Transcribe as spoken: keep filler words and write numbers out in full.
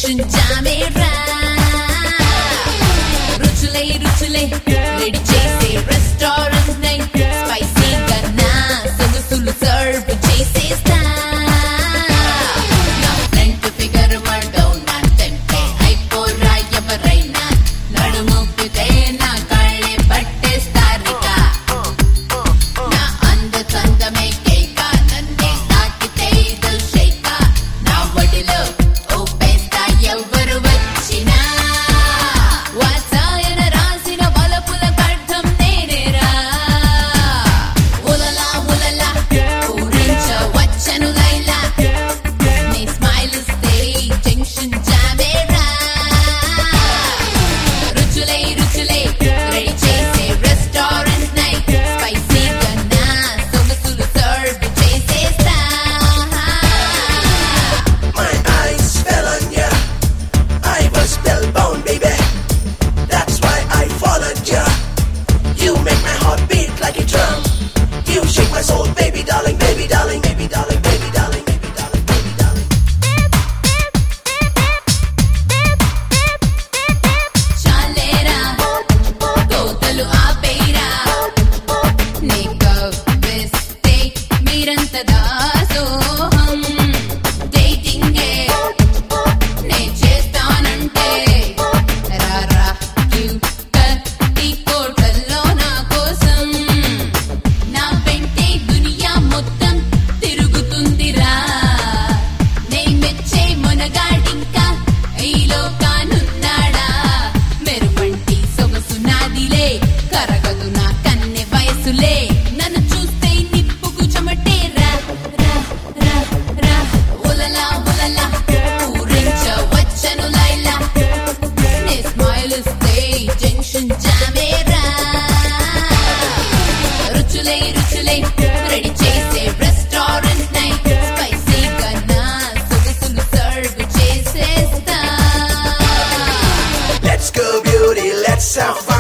Junction జామేరా రుచులై రుచులై రెడీ చేసే రెస్టారెంట్ నై స్పైసీగా నా సొగసులు సర్వ్ చేసేస్తా నా ఫ్రంట్ ఫిగర్ మడో నా టెంటే అయిపోరా ఎవరైనా నడుముపితే నా కళ్ళే పట్టేస్తారిగా నా అంద చందమే కేక నన్నే తాకితే దిల్ షేక నా వడిలో ఊపేస్తా ఎవరు వచ్చినా వాత్సాయన రాసిన వలపుల కర్థం నేనేరా ఉలలా ఉలలా ఊరించ వచ్చను లైలా నీ స్మైల్ ఇస్తే జంక్షన్ జామేరా రుచులై రుచులై రెడీ చేసే రెస్టారెంట్ నై స్పైసీగా నా సొగసులు సర్వ్ చేసేస్తా My eyes fell on ya. I was spellbound, baby. That's why I followed ya. You make my heart beat like a drum. You shake my soul, baby darling, baby darling, baby darling, baby darling, baby darling, baby darling. చాలేరా తోతలు ఆపేరా నీ కవ్విస్తే మీరంత దాసోహం డేటింగే నే చేస్తానంటే రారా cute కత్తి కోటల్లో నా కోసం నా వెంటే దునియా మొత్తం తిరుగుతుందిరా నే మెచ్చే మొనగాడింకా ఈ లోకానున్నాడా మెరువంటి సొగసు నాదిలే కరగదు నా కన్నె వయసులే నన్ను చూస్తే నిప్పుకు చెమటే రా రా రా రా ఉలలా ఉలలా ఊరించ వచ్చను లైలా నీ స్మైల్ ఇస్తే జంక్షన్ జామేరా రుచులై రుచులై రెడీ చేసే రెస్టారెంట్ నై స్పైసీగా నా సొగసులు సర్వ్ చేసేస్తా Let's go, beauty, let's have fun.